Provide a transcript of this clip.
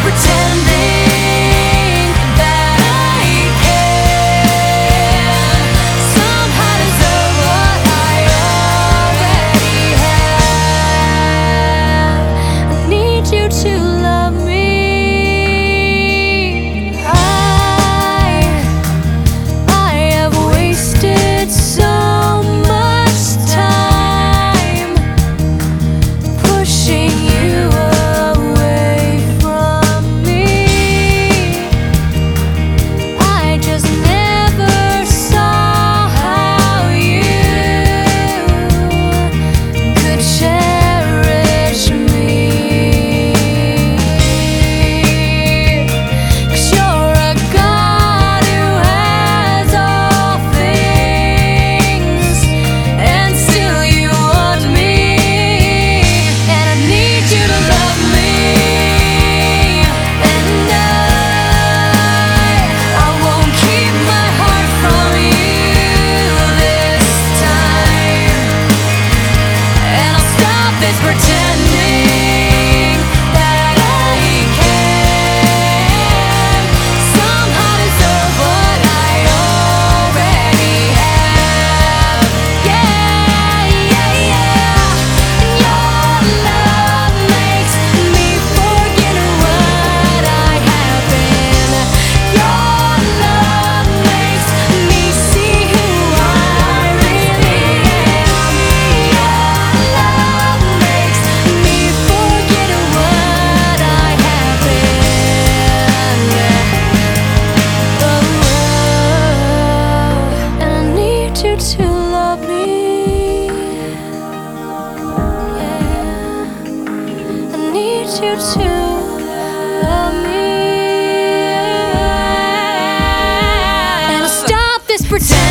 pretending that I can somehow deserve what I already have. I need you to love me. I have wasted so much time pushing you away from me. I just never saw how you could cherish me. 'Cause you're a God who has all things, and still you want me. And I need you to love me. And I won't keep my heart from you this time. And I'll stop this pretending that I can somehow deserve what I already have. Yeah, yeah, yeah. Your love makes me forget what I have been. Your love makes me see who I really am. Your love makes me forget what I have been. Oh, and I need you to love me. Yeah, I need you to love me. And I'll stop this pretending